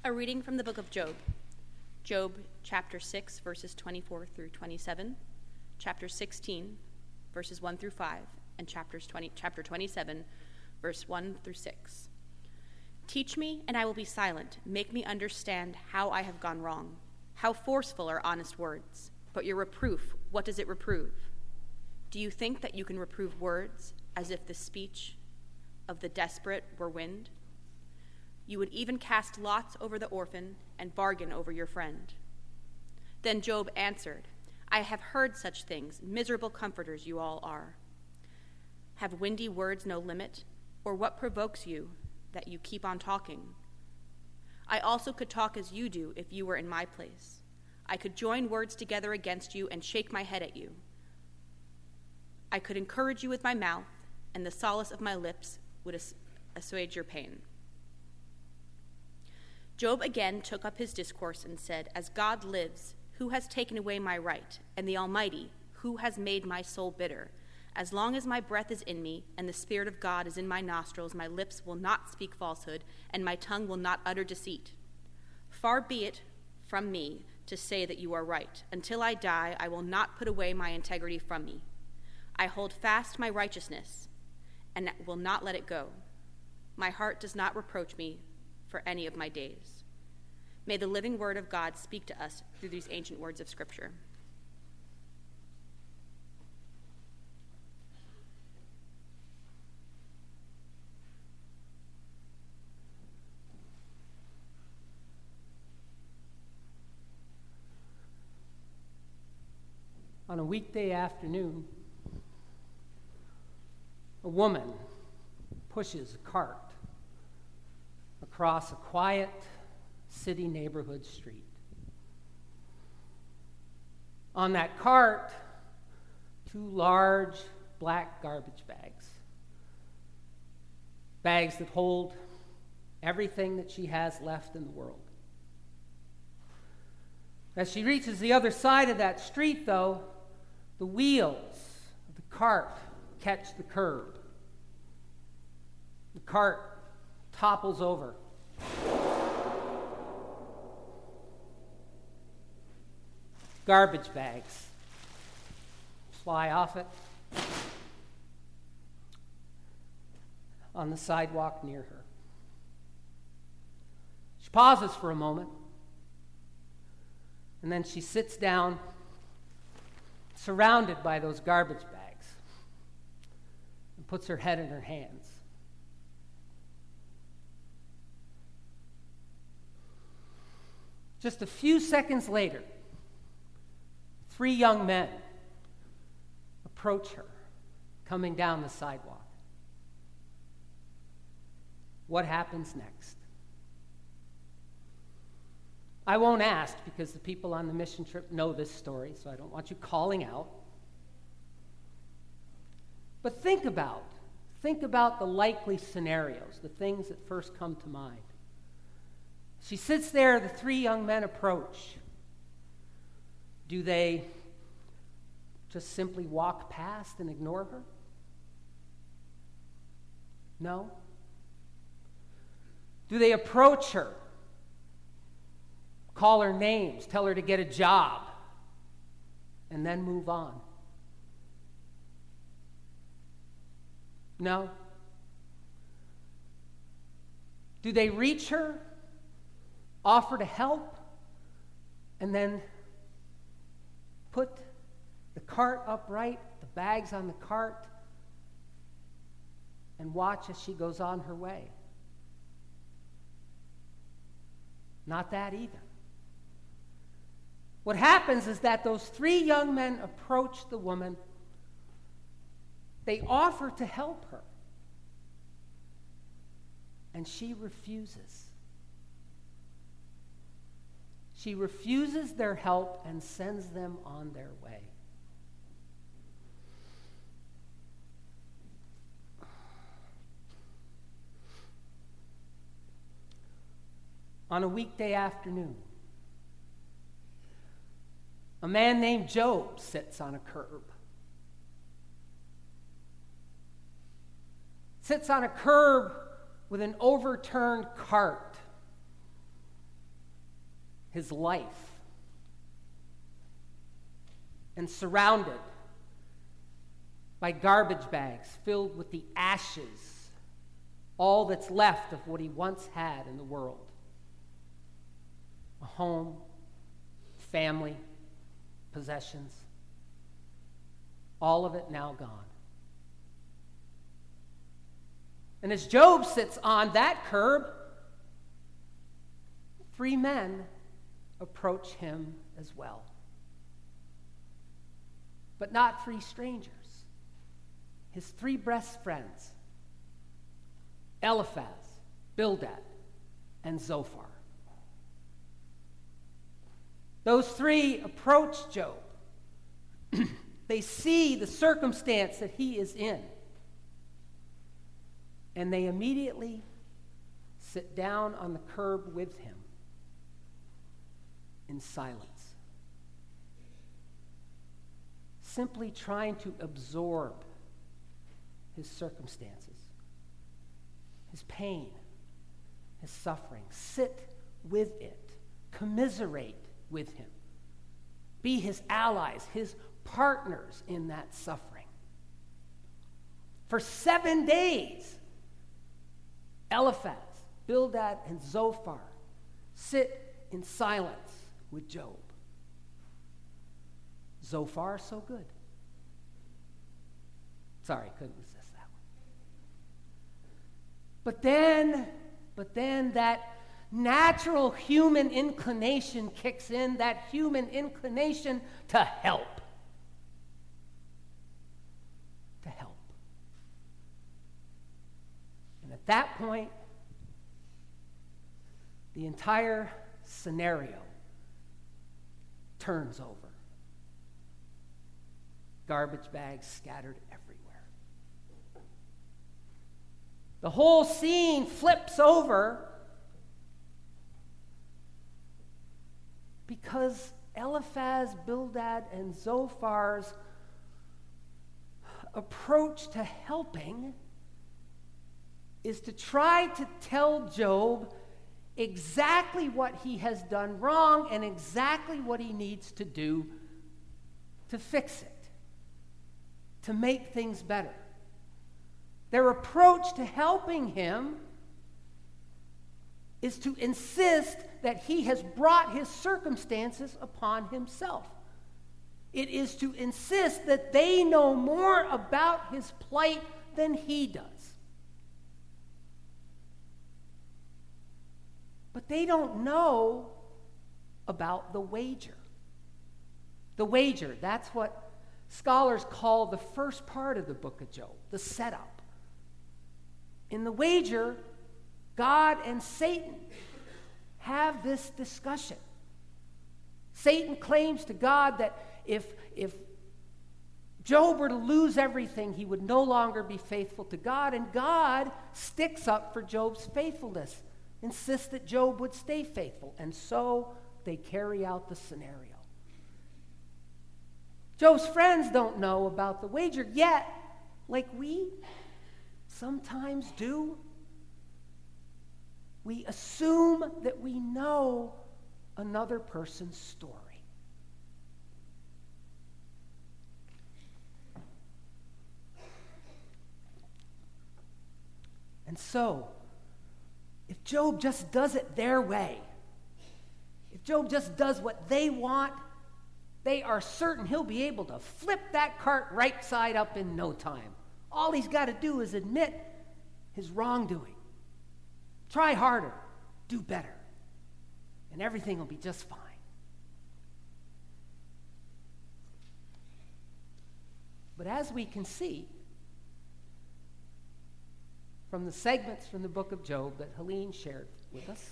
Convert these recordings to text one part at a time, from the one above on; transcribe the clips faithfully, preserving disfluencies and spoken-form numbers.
A reading from the book of Job. Job chapter six, verses twenty-four through twenty-seven, chapter sixteen, verses one through five, and chapters twenty, chapter twenty-seven, verse one through six. Teach me, and I will be silent. Make me understand how I have gone wrong. How forceful are honest words. But your reproof, what does it reprove? Do you think that you can reprove words as if the speech of the desperate were wind? You would even cast lots over the orphan and bargain over your friend. Then Job answered, I have heard such things, miserable comforters you all are. Have windy words no limit, or what provokes you that you keep on talking? I also could talk as you do if you were in my place. I could join words together against you and shake my head at you. I could encourage you with my mouth, and the solace of my lips would ass- assuage your pain. Job again took up his discourse and said, As God lives, who has taken away my right, and the Almighty, who has made my soul bitter? As long as my breath is in me, and the Spirit of God is in my nostrils, my lips will not speak falsehood, and my tongue will not utter deceit. Far be it from me to say that you are right. Until I die, I will not put away my integrity from me. I hold fast my righteousness, and will not let it go. My heart does not reproach me for any of my days. May the living word of God speak to us through these ancient words of Scripture. On a weekday afternoon, a woman pushes a cart across a quiet city neighborhood street. On that cart, two large black garbage bags. Bags that hold everything that she has left in the world. As she reaches the other side of that street, though, the wheels of the cart catch the curb. The cart topples over. Garbage bags fly off it on the sidewalk near her. She pauses for a moment, and then she sits down, surrounded by those garbage bags, and puts her head in her hands. Just a few seconds later, three young men approach her, coming down the sidewalk. What happens next? I won't ask because the people on the mission trip know this story, so I don't want you calling out. But think about, think about the likely scenarios, the things that first come to mind. She sits there, the three young men approach. Do they just simply walk past and ignore her? No. Do they approach her, call her names, tell her to get a job, and then move on? No. Do they reach her, offer to help, and then put the cart upright, the bags on the cart, and watch as she goes on her way? Not that either. What happens is that those three young men approach the woman. They offer to help her, and she refuses. She refuses their help and sends them on their way. On a weekday afternoon, a man named Job sits on a curb. Sits on a curb with an overturned cart his life, and surrounded by garbage bags filled with the ashes, all that's left of what he once had in the world. A home, family, possessions, all of it now gone. And as Job sits on that curb, three men approach him as well. But not three strangers. His three best friends, Eliphaz, Bildad, and Zophar. Those three approach Job. They see the circumstance that he is in. And they immediately sit down on the curb with him in silence, simply trying to absorb his circumstances, his pain, his suffering. Sit with it, commiserate with him, be his allies, his partners in that suffering. For seven days, Eliphaz, Bildad, and Zophar sit in silence with Job. Zophar, so good. Sorry, couldn't resist that one. But then, but then that natural human inclination kicks in, that human inclination to help. To help. And at that point, the entire scenario turns over. Garbage bags scattered everywhere. The whole scene flips over because Eliphaz, Bildad, and Zophar's approach to helping is to try to tell Job exactly what he has done wrong and exactly what he needs to do to fix it, to make things better. Their approach to helping him is to insist that he has brought his circumstances upon himself. It is to insist that they know more about his plight than he does. But they don't know about the wager. The wager, that's what scholars call the first part of the book of Job, the setup. In the wager, God and Satan have this discussion. Satan claims to God that if, if Job were to lose everything, he would no longer be faithful to God, and God sticks up for Job's faithfulness, insists that Job would stay faithful, and so they carry out the scenario. Job's friends don't know about the wager, yet, like we sometimes do, we assume that we know another person's story. And so, if Job just does it their way, if Job just does what they want, they are certain he'll be able to flip that cart right side up in no time. All he's got to do is admit his wrongdoing. Try harder, do better, and everything will be just fine. But as we can see from the segments from the book of Job that Helene shared with us,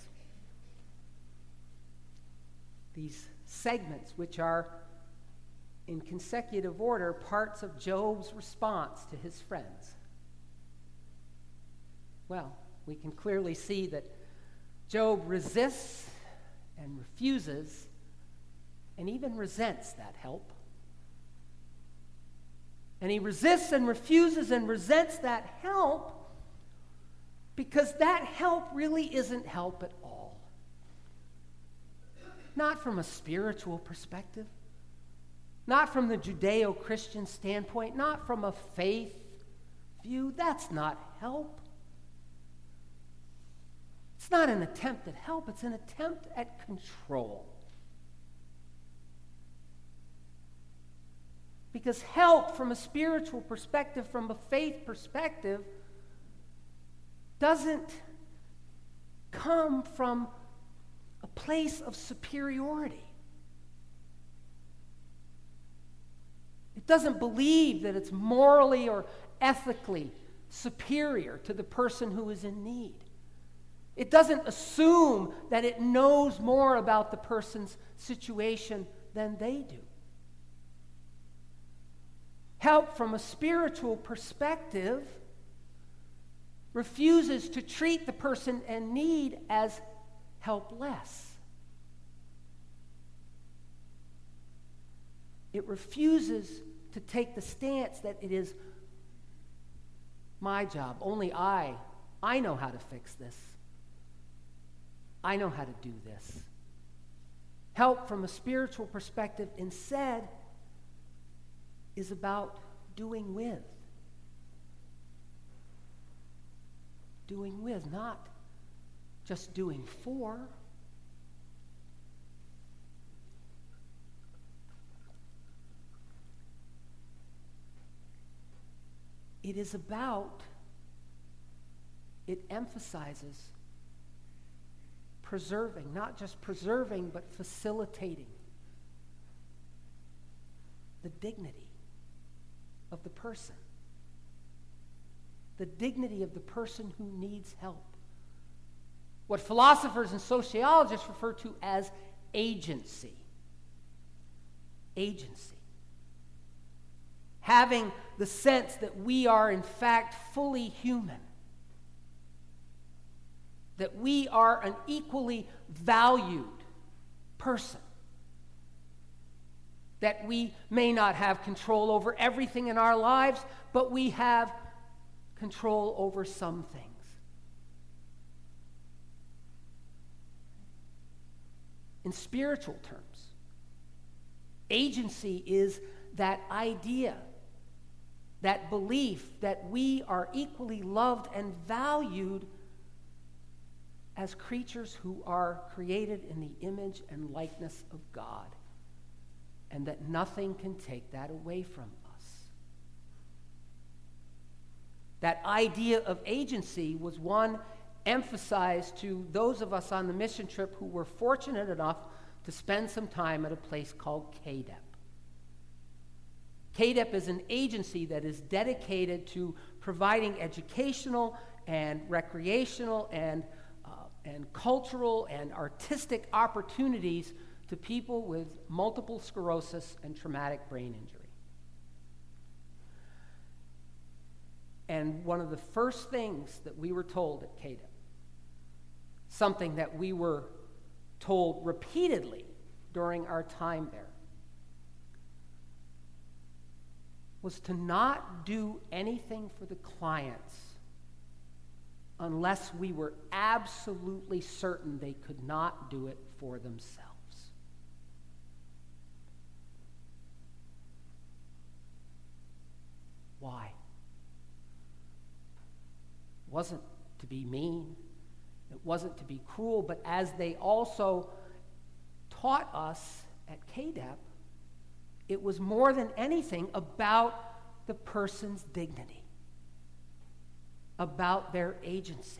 these segments, which are in consecutive order parts of Job's response to his friends, well, we can clearly see that Job resists and refuses and even resents that help. And he resists and refuses and resents that help because that help really isn't help at all. not from a spiritual perspective, not from the Judeo-Christian standpoint, not from a faith view. That's not help. It's not an attempt at help, it's an attempt at control. Because help from a spiritual perspective, from a faith perspective, doesn't come from a place of superiority. It doesn't believe that it's morally or ethically superior to the person who is in need. It doesn't assume that it knows more about the person's situation than they do. Help from a spiritual perspective refuses to treat the person in need as helpless. It refuses to take the stance that it is my job. Only I, I know how to fix this. I know how to do this. Help from a spiritual perspective instead is about doing with. Doing with, not just doing for. It is about, it emphasizes preserving, not just preserving, but facilitating the dignity of the person. The dignity of the person who needs help. What philosophers and sociologists refer to as agency. Agency. Having the sense that we are in fact fully human. That we are an equally valued person. That we may not have control over everything in our lives, but we have control over some things. In spiritual terms, agency is that idea, that belief that we are equally loved and valued as creatures who are created in the image and likeness of God, and that nothing can take that away from us. That idea of agency was one emphasized to those of us on the mission trip who were fortunate enough to spend some time at a place called K D E P. K D E P is an agency that is dedicated to providing educational and recreational and, uh, and cultural and artistic opportunities to people with multiple sclerosis and traumatic brain injury. And one of the first things that we were told at K D E P, something that we were told repeatedly during our time there, was to not do anything for the clients unless we were absolutely certain they could not do it for themselves. Why? It wasn't to be mean. It wasn't to be cruel, but as they also taught us at K D E P, it was more than anything about the person's dignity, about their agency.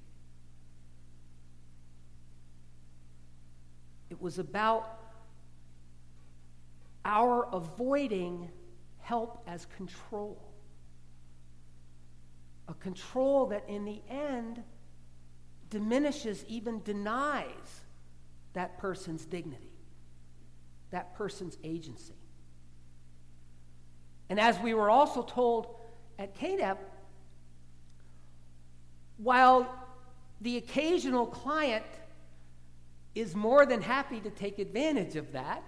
It was about our avoiding help as control. A control that in the end diminishes, even denies that person's dignity, that person's agency. And as we were also told at K D E P, while the occasional client is more than happy to take advantage of that,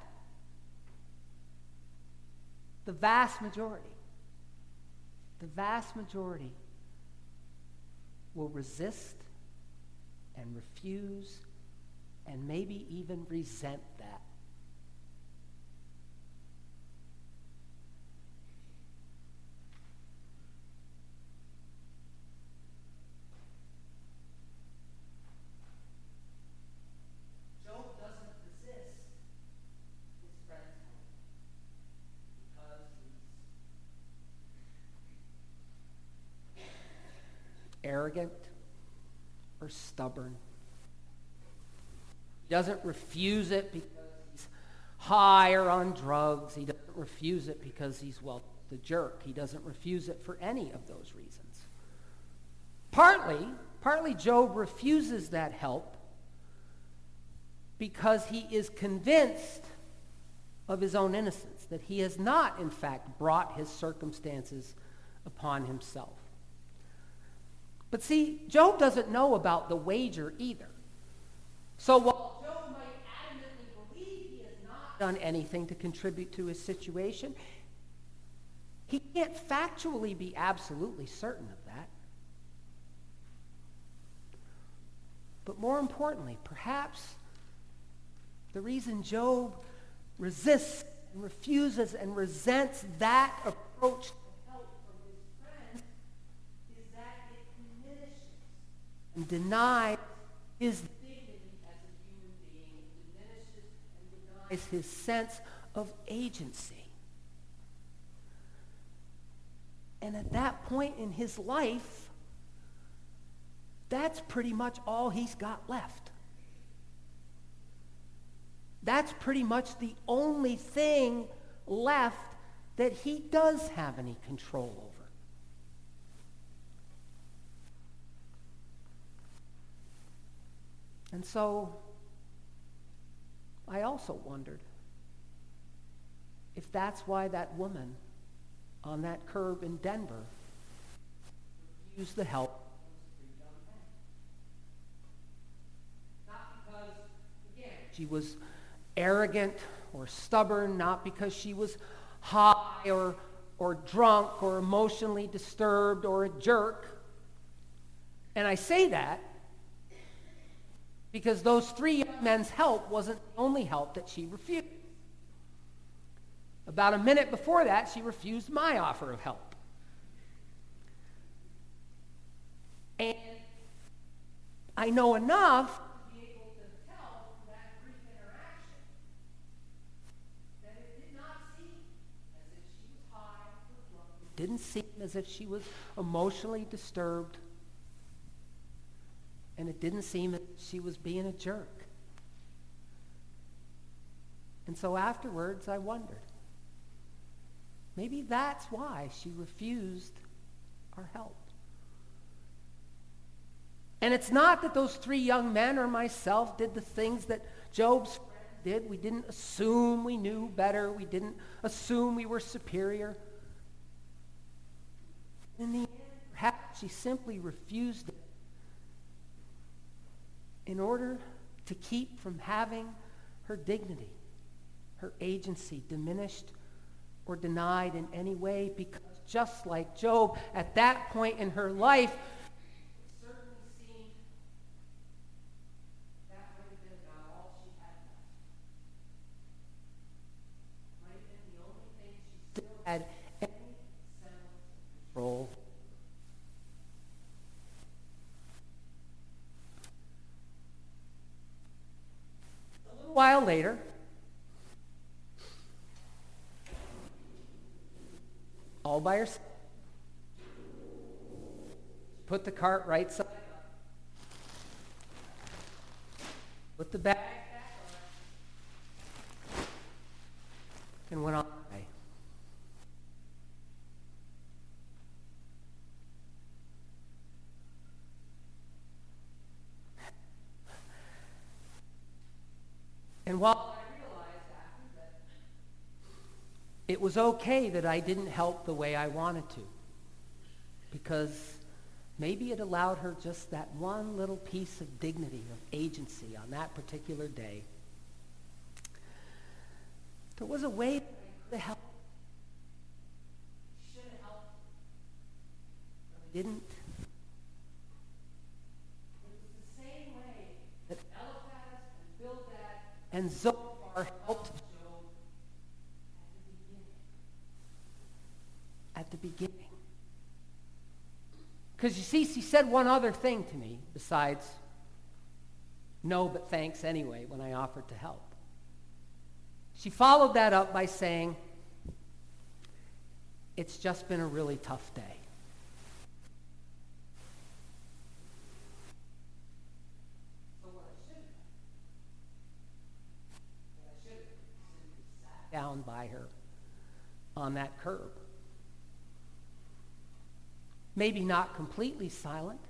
the vast majority, the vast majority will resist and refuse and maybe even resent that. Job doesn't resist his friend's help because he's arrogant or stubborn. He doesn't refuse it because he's high or on drugs. He doesn't refuse it because he's, well, the jerk. He doesn't refuse it for any of those reasons. Partly, partly Job refuses that help because he is convinced of his own innocence, that he has not, in fact, brought his circumstances upon himself. But see, Job doesn't know about the wager either. So while Job might adamantly believe he has not done anything to contribute to his situation, he can't factually be absolutely certain of that. But more importantly, perhaps the reason Job resists and refuses and resents that approach to help from his friends is that it diminishes and denies his dignity as a human being. It diminishes and denies his sense of agency. And at that point in his life, that's pretty much all he's got left. That's pretty much the only thing left that he does have any control over. And so, I also wondered if that's why that woman on that curb in Denver refused the help. Not because, again, she was arrogant or stubborn, not because she was high or, or drunk or emotionally disturbed or a jerk. And I say that because those three young men's help wasn't the only help that she refused. About a minute before that, she refused my offer of help. And I know enough to be able to tell from that brief interaction that it did not seem as if she was high or drunk. It didn't seem as if she was emotionally disturbed. And it didn't seem as if she was being a jerk. And so afterwards, I wondered, maybe that's why she refused our help. And it's not that those three young men or myself did the things that Job's friends did. We didn't assume we knew better. We didn't assume we were superior. In the end, perhaps she simply refused it in order to keep from having her dignity, her agency diminished or denied in any way, because just like Job, at that point in her life, it certainly seemed that might have been about all she had left. Might have been the only thing she still had any semblance of control. A little while later, all by herself, put the cart right side up, put the bag back on, and went on her way. And while I realized after that it was okay that I didn't help the way I wanted to, because maybe it allowed her just that one little piece of dignity, of agency on that particular day, there was a way that I could have helped. I should have helped, but I didn't. It was the same way that Eliphaz and And Zophar helped Job at the beginning. Because you see, she said one other thing to me besides, no, but thanks anyway, when I offered to help. She followed that up by saying, it's just been a really tough day. So what I should have done, what I should have simply sat down by her on that curb. Maybe not completely silent.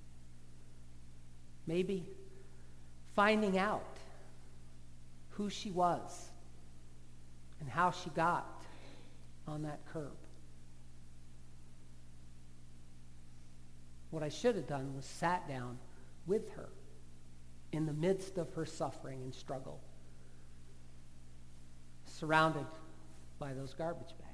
Maybe finding out who she was and how she got on that curb. What I should have done was sat down with her in the midst of her suffering and struggle, surrounded by those garbage bags.